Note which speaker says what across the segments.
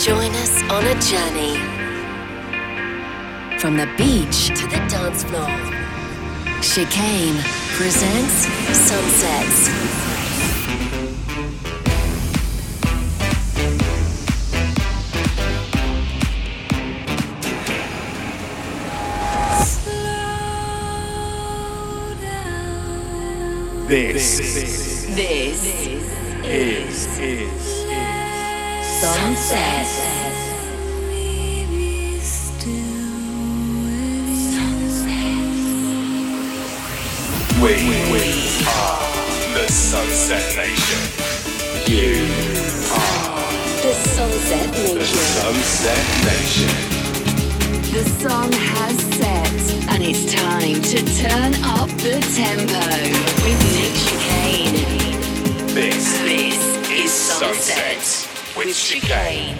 Speaker 1: Join us on a journey from the beach to the dance floor. Chicane presents Sunsets.
Speaker 2: This is
Speaker 1: Sunset.
Speaker 2: We are the Sunset Nation. You are
Speaker 1: The Sunset
Speaker 2: the
Speaker 1: Nation.
Speaker 2: Sunset Nation.
Speaker 1: The sun has set, and it's time to turn up the tempo with Nick Chicane.
Speaker 2: This
Speaker 1: is Sunset
Speaker 2: with Chicane.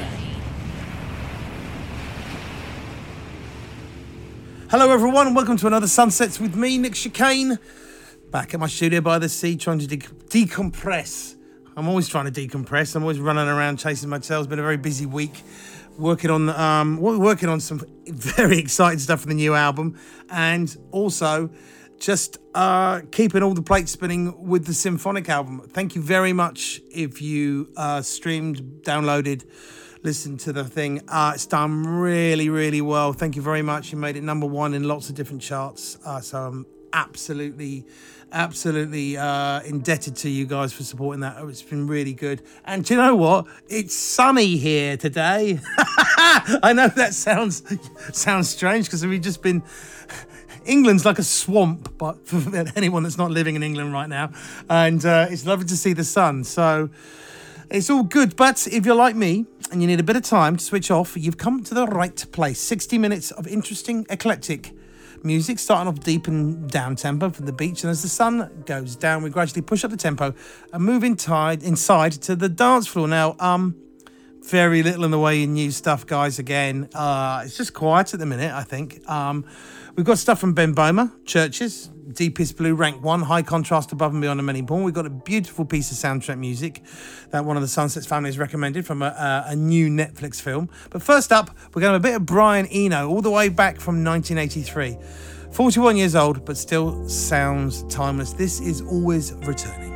Speaker 3: Hello everyone and welcome to another Sunsets with me, Nick Chicane. Back at my studio by the sea trying to decompress. I'm always trying to decompress. I'm always running around chasing my tail. It's been a very busy week. Working on some very exciting stuff for the new album, and also just keeping all the plates spinning with the symphonic album. Thank you very much if you streamed, downloaded, listened to the thing. It's done really, really well. Thank you very much. You made it number one in lots of different charts. So I'm absolutely indebted to you guys for supporting that. It's been really good. And do you know what? It's sunny here today. I know that sounds strange because we've just been... England's like a swamp, but for anyone that's not living in England right now. And it's lovely to see the sun. So it's all good. But if you're like me and you need a bit of time to switch off, you've come to the right place. 60 minutes of interesting, eclectic music, starting off deep and down tempo from the beach, and as the sun goes down, we gradually push up the tempo and move inside to the dance floor. Now, very little in the way of new stuff, guys. Again, it's just quiet at the minute, I think. We've got stuff from Ben Boma, Churches, Deepest Blue, Rank 1, High Contrast, Above and Beyond, and Many Born. We've got a beautiful piece of soundtrack music that one of the Sunsets family has recommended from a new Netflix film. But first up, we're going to have a bit of Brian Eno, all the way back from 1983. 41 years old, but still sounds timeless. This is Always Returning.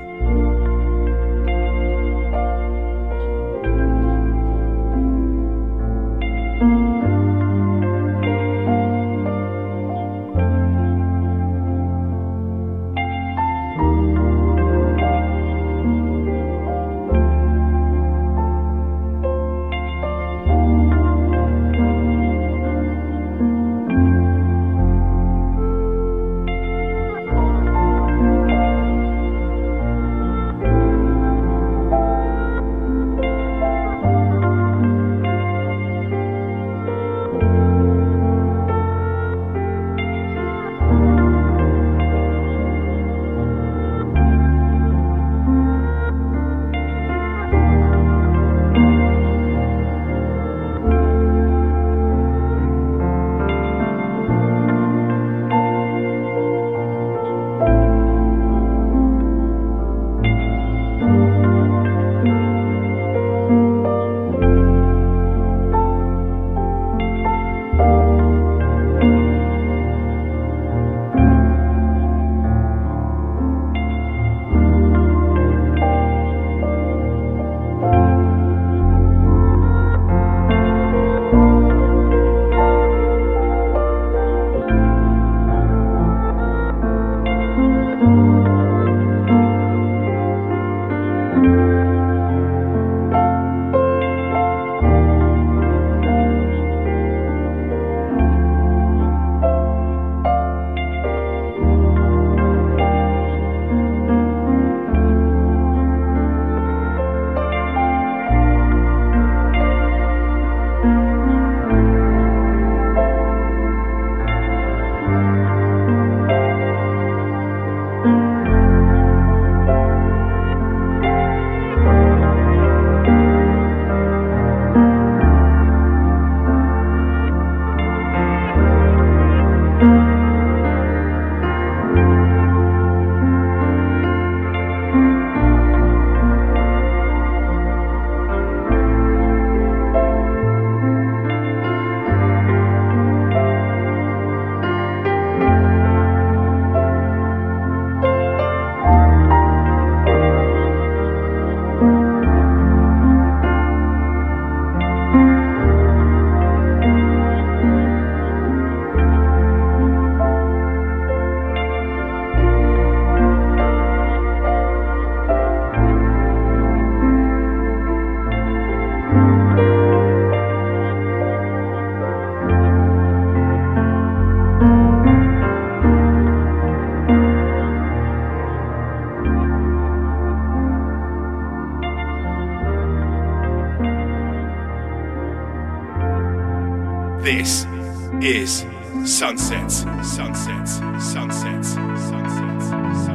Speaker 2: This is Sunsets, Sunsets, Sunsets, Sunsets, Sunsets.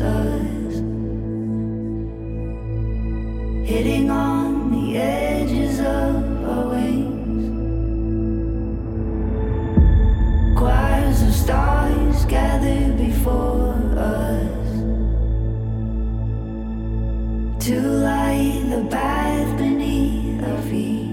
Speaker 4: us, hitting on the edges of our wings. Choirs of stars gather before us to light the path beneath our feet.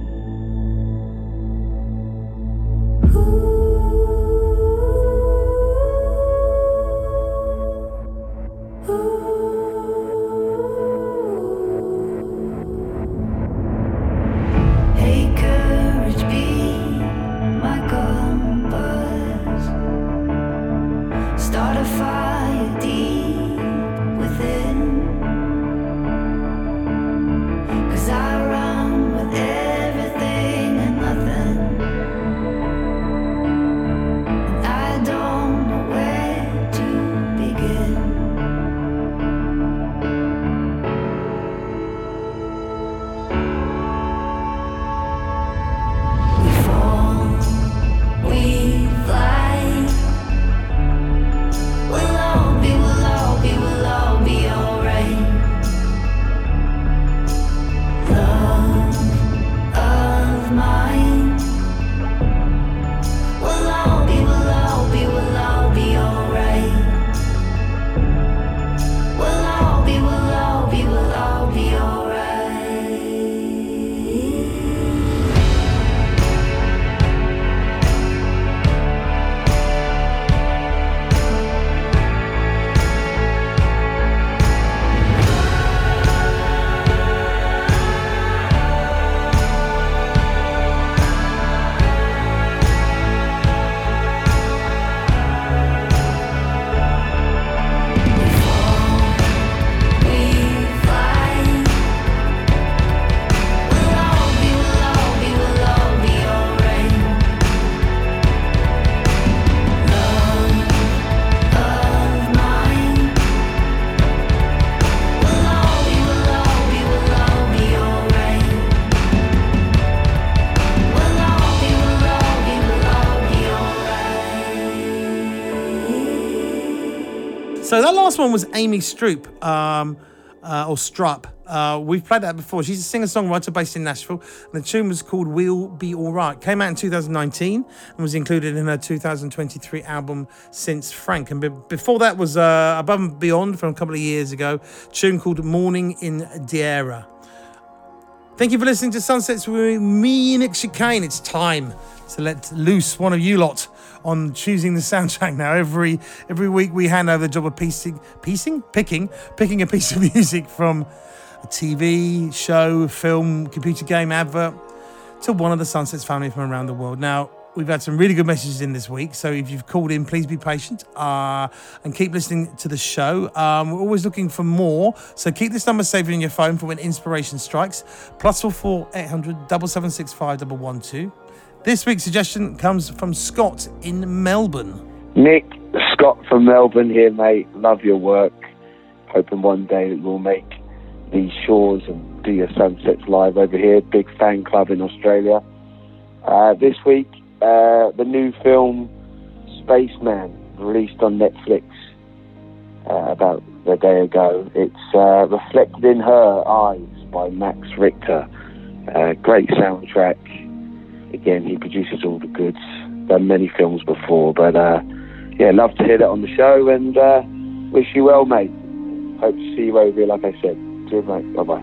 Speaker 3: So that last one was Amy Stroop, or Strupp. We've played that before. She's a singer-songwriter based in Nashville, and the tune was called We'll Be Alright. Came out in 2019 and was included in her 2023 album Since Frank. And before that was Above and Beyond from a couple of years ago, a tune called Morning in Diera. Thank you for listening to Sunsets with me, Nick Chicane. It's time to let loose one of you lot on choosing the soundtrack now. Every week we hand over the job of picking a piece of music from a TV, show, film, computer game, advert to one of the Sunsets family from around the world. Now, we've had some really good messages in this week, so if you've called in, please be patient and keep listening to the show. We're always looking for more, so keep this number saved in your phone for when inspiration strikes. +44 800 776 5112. This week's suggestion comes from Scott in Melbourne.
Speaker 5: Nick, Scott from Melbourne here, mate. Love your work. Hoping one day that you'll make these shores and do your sunsets live over here. Big fan club in Australia. This week, the new film Spaceman, released on Netflix about a day ago. It's Reflected in Her Eyes by Max Richter. Great soundtrack. Again, he produces all the goods. Done many films before, but yeah, love to hear that on the show, and wish you well, mate. Hope to see you over here, like I said. Cheers, mate. Bye-bye.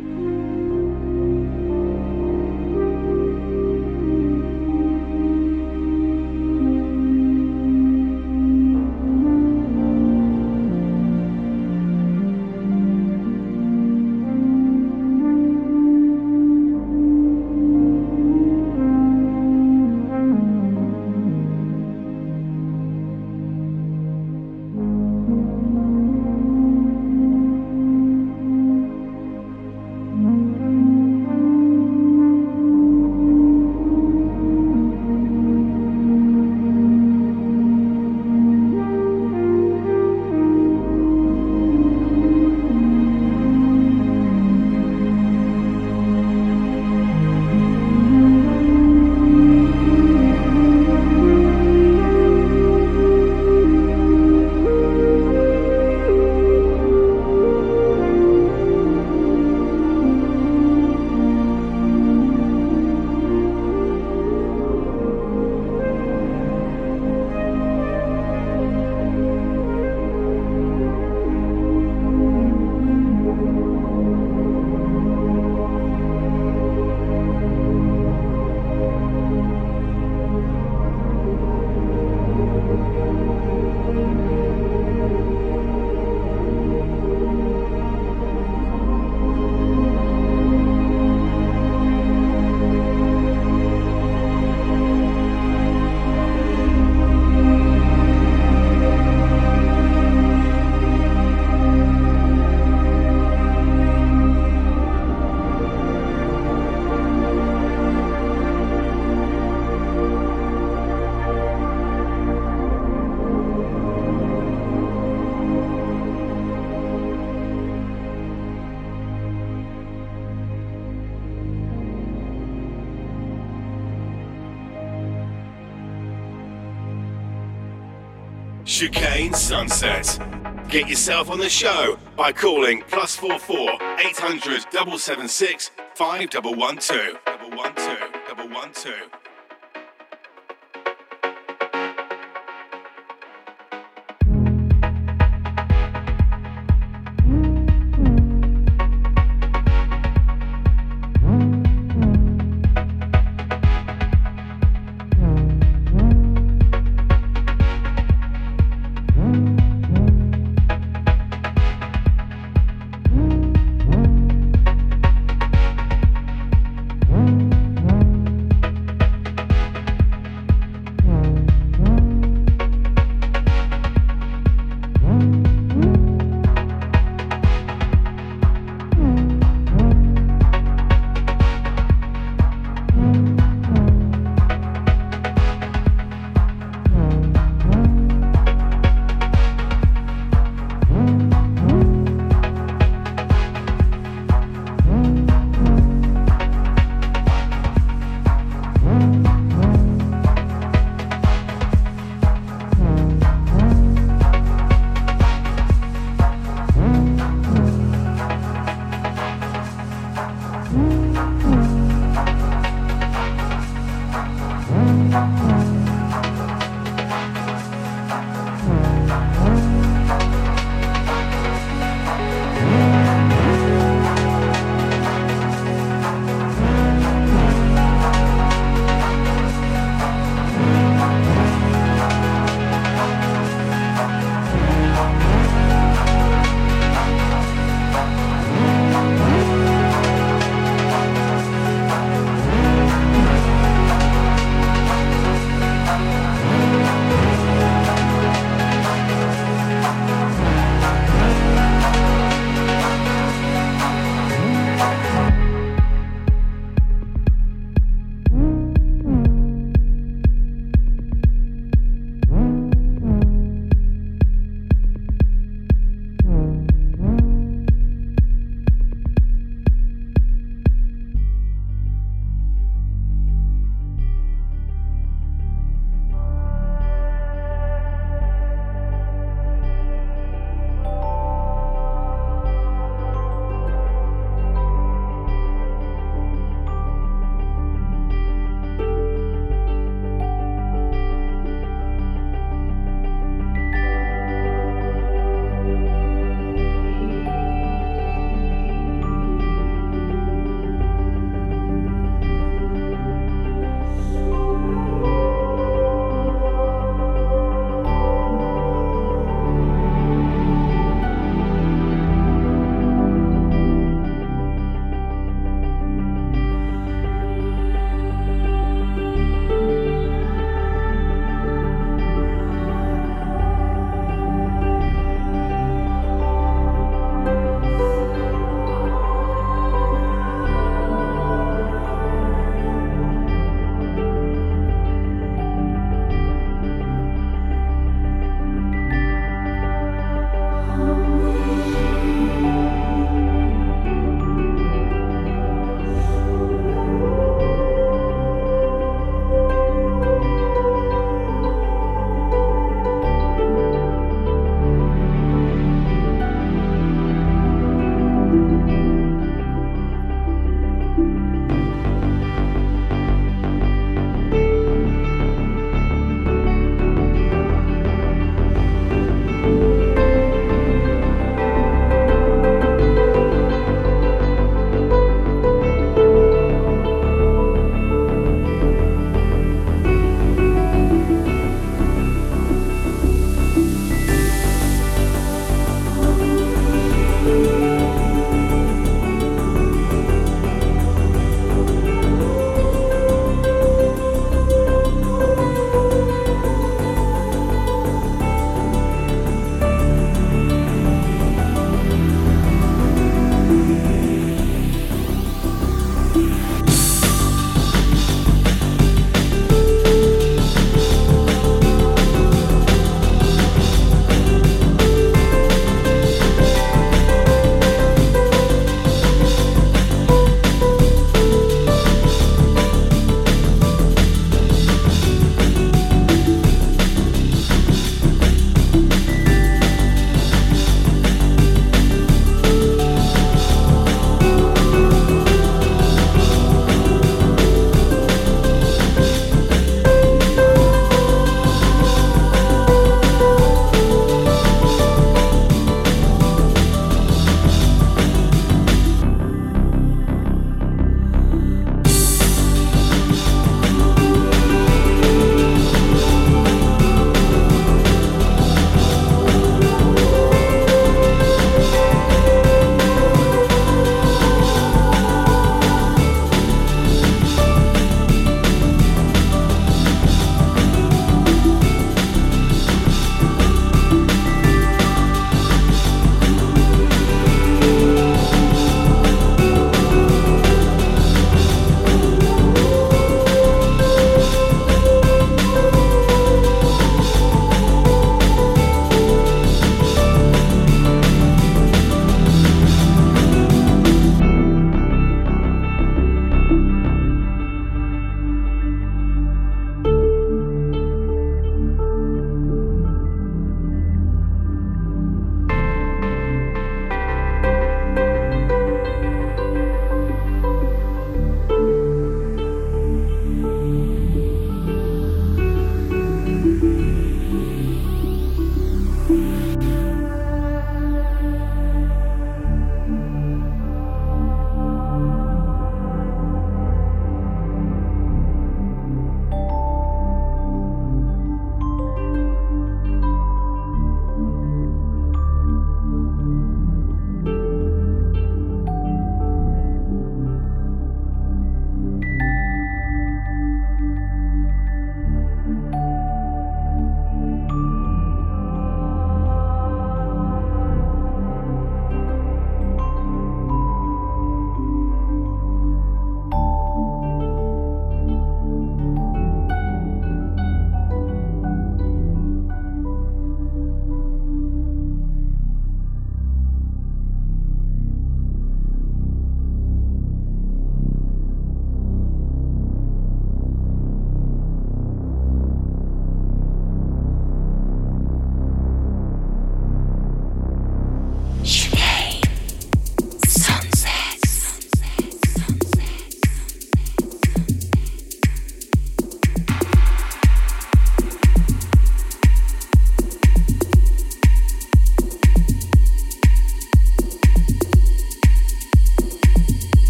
Speaker 2: Chicane Sunset. Get yourself on the show by calling +44 800 776 5112. 112.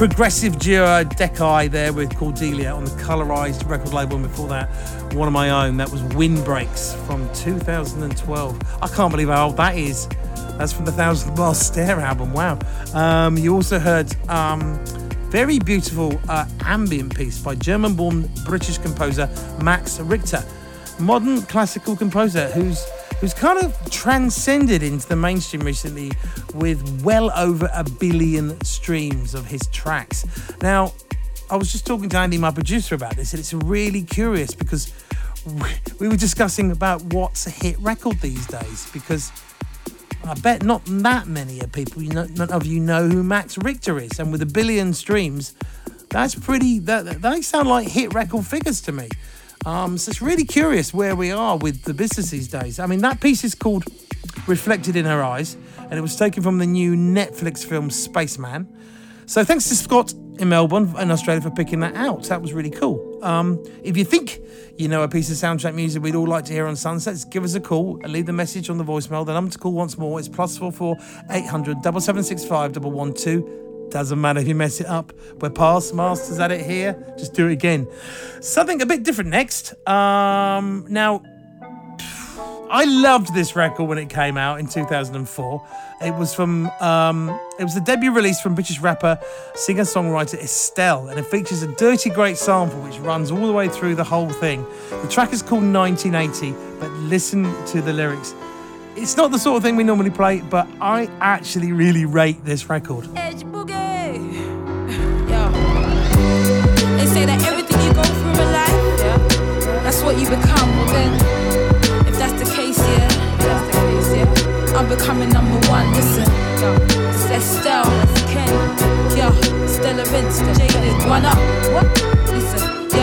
Speaker 3: progressive duo Decai there with Cordelia on the Colorized record label, and before that, one of my own. That was Windbreaks from 2012. I can't believe how old that is. That's from the 1,000 Mile Stare album. Wow. You also heard very beautiful ambient piece by German-born British composer Max Richter, modern classical composer who's kind of transcended into the mainstream recently with well over 1 billion streams of his tracks. Now, I was just talking to Andy, my producer, about this, and it's really curious because we were discussing about what's a hit record these days, because I bet not that many of people, none of you know who Max Richter is, and with 1 billion streams, that's pretty. They sound like hit record figures to me. So it's really curious where we are with the business these days. I mean, that piece is called Reflected in Her Eyes, and it was taken from the new Netflix film Spaceman. So thanks to Scott in Melbourne and Australia for picking that out. That was really cool. If you think you know a piece of soundtrack music we'd all like to hear on Sunsets, give us a call and leave the message on the voicemail. The number to call once more is +44 800 765 112. Doesn't matter if you mess it up. We're past masters at it here. Just do it again. Something a bit different next. Now, I loved this record when it came out in 2004. It was from it was the debut release from British rapper, singer-songwriter Estelle, and it features a dirty great sample which runs all the way through the whole thing. The track is called 1980, but listen to the lyrics. It's not the sort of thing we normally play, but I actually really rate this record.
Speaker 6: Edge boogie. Yo. They say that everything you go through in life, that's what you become. Well then, if that's the case, I'm becoming number one. Listen, it's Estelle, Ken, Stella Vince, Jaded, one up. What? Listen,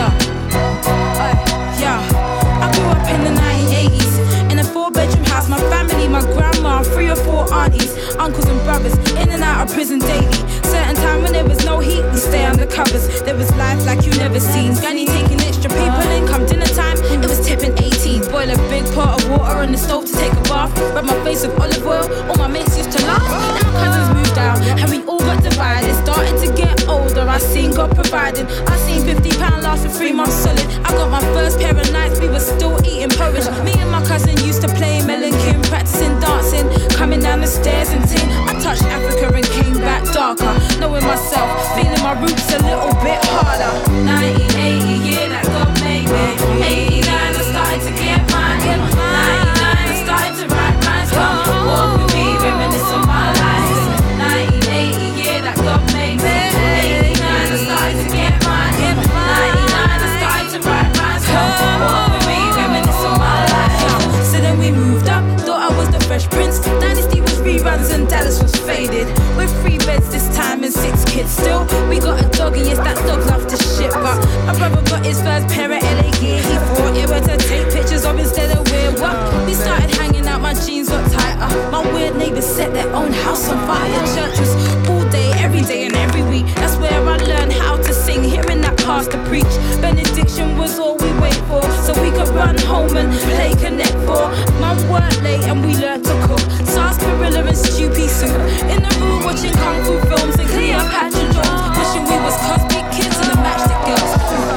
Speaker 6: I grew up in the 1980s in a 4-bedroom house. My family, my grandma, 3 or 4 aunties, uncles and brothers, in and out of prison daily. Certain time when there was no heat, we stay under covers. There was life like you never seen. Granny taking extra people in, come dinner time, it was tipping 18. Boil a big pot of water on the stove to take a bath. Rub my face with olive oil, all my mates used to laugh. Then my cousins moved out, and we all got divided. Started to get older, I seen God providing. I seen £50 last for 3 months solid. I got my first pair of nights, we were still eating porridge. Me and my cousin used to play Melon Kim, practicing dancing, coming down the stairs and ting. I touched Africa and came back darker, knowing myself, feeling my roots a little bit harder. 1980, yeah, that God made me. 89, I started to get mine. 99, I started to write rhymes. Come walk with me, reminisce on my life. 1980, yeah, that God made me. 89, I started to get mine. 99, I started to write rhymes. Come walk with me, reminisce on my life. So then we moved up, thought I was the Fresh Prince. Dynasty was reruns and Dallas was faded. With 3 beds this time and 6 kids still. We got a dog and yes, that dog loved to shit. But my brother got his first pair of LA gear. He thought it was to take pictures of instead of wear what. We started hanging out, my jeans got tighter. My weird neighbors set their own house on fire. Church was all day, every day and every week. That's where I learned how to sing, hearing that pastor preach. Benediction was all we wait for, so we could run home and play Connect 4. Mum worked late and we learned to cook sarsaparilla and stew pea soup. In the room watching kung fu films and Cleopatra jokes, wishing we was Cosby Kids and the Matchstick Girls.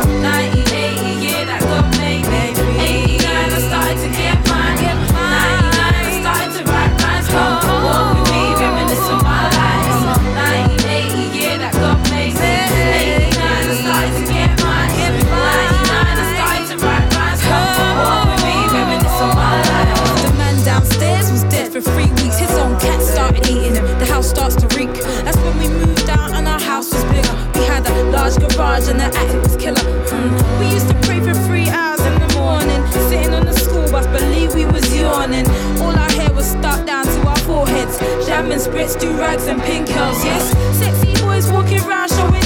Speaker 6: 1980, yeah, that God made me. 89, I started to get mine. 99, I started to write rhymes. Come walk with me, reminisce on my life. 1980, yeah, that God made me. 89, I started to get mine. 99, I started to write rhymes. Come walk with me, reminisce on my life. The man downstairs was dead for 3 weeks. His own cat started eating him. The house starts to reek. That's when we moved out and our house was bigger. We had a large garage and the attic was killer. We used to pray for 3 hours in the morning, sitting on the school bus, believe we was yawning. All our hair was stuck down to our foreheads. Jamming spritz, do rags and pink curls, yes. Sexy boys walking around showing